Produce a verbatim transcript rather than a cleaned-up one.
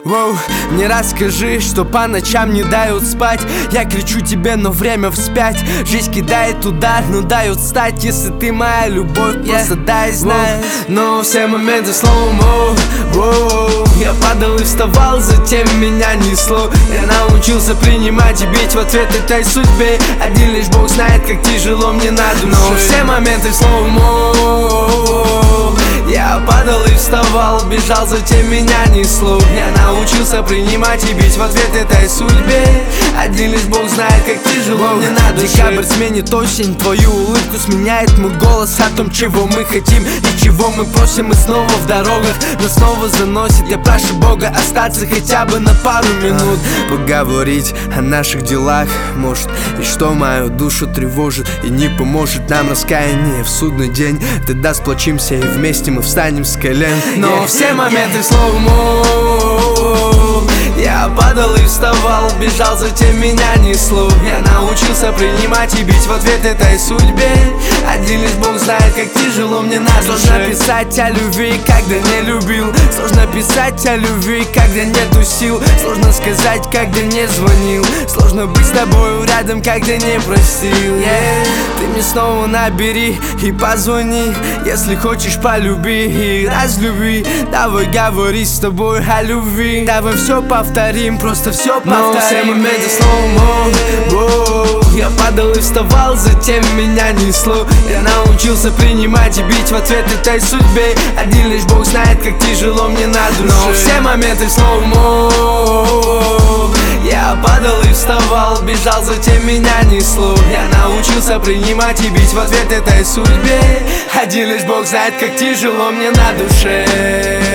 Воу, не расскажи, что по ночам не дают спать. Я кричу тебе, но время вспять. Жизнь кидает удар, но дает встать. Если ты моя любовь, yeah. Просто дай знать. Но все моменты слоумо. Я падал и вставал, затем меня несло. Я научился принимать и бить в ответ этой судьбе. Один лишь Бог знает, как тяжело мне на душе. Но все моменты слоумо. Я падал и вставал, бежал, затем меня несло. Я научился принимать и бить в ответ этой судьбе. Один лишь Бог знает, как тяжело мне на душе. Декабрь сменит осень, твою улыбку сменяет мой голос о том, чего мы хотим и чего мы просим. Мы снова в дорогах, но снова заносит. Я прошу Бога остаться хотя бы на пару минут, поговорить о наших делах, может, и что мою душу тревожит. И не поможет нам раскаяние в судный день. Тогда сплочимся и вместе мы встанем с колен. Но yeah. все моменты слоумо. Я падал и вставал, бежал, затем меня несло. Я научился принимать и бить в ответ этой судьбе. Один лишь Бог знает, как тяжело мне на душе. Сложно писать о любви, когда не любил. Сложно писать о любви, когда нету сил. Сложно сказать, когда не звонил. Сложно быть с тобой рядом, когда не просил, yeah. Ты мне снова набери и позвони, если хочешь, полюби и разлюби. Давай говори с тобой о любви. Давай все повторим, просто все повторим. Но все моменты слоумо. Я падал и вставал, затем меня несло. Я научился принимать и бить в ответ этой судьбе. Один лишь Бог знает, как тяжело мне на душе. Но все моменты слоумо. Я падал и вставал, бежал, затем меня несло. Я научился принимать и бить в ответ этой судьбе. Один лишь Бог знает, как тяжело мне на душе.